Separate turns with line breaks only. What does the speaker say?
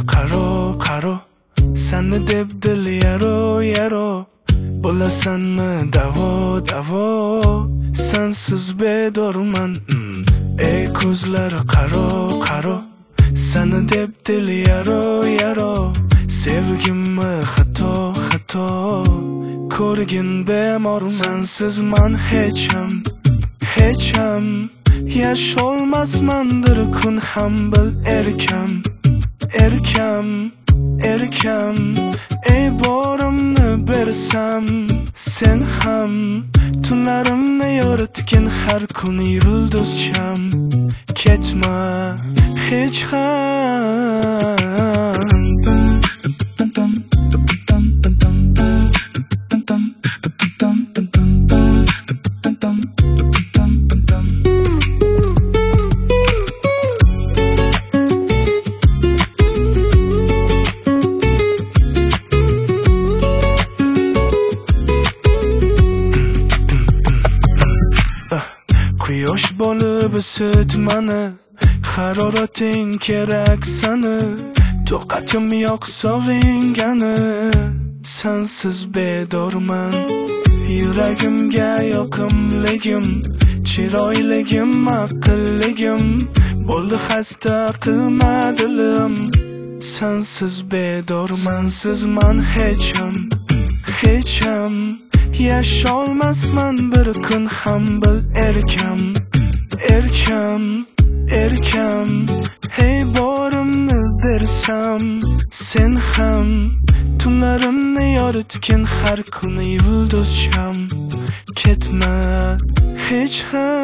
qaro seni deb dil yaro bo'lasanmi davo sensiz bedorman. Ey ko'zlari qaro seni deb dil yaro sevgimmi xato ko'rgin bemorman. Sensiz man hecham yasholmasman bir kun ham bil erkam ey borimni bersam sen ham tunlarimni yoritgin har kun yulduzcham. Ketma hech ham. Quyosh bo'lib isitmani, harorating kerak sani, to'qatim yo'q sovingani. Sensiz bedorman, yuragimga yoqimligim, chiroyligim, aqlligim bo'ldi xasta qilma dilim. Sensiz bedorman, sensiz man hecham yasholmasman bir kun ham bil erkam hey borimni bersam sen ham tunlarimni yoritgin har kun yulduzcham. Ketma hech ham.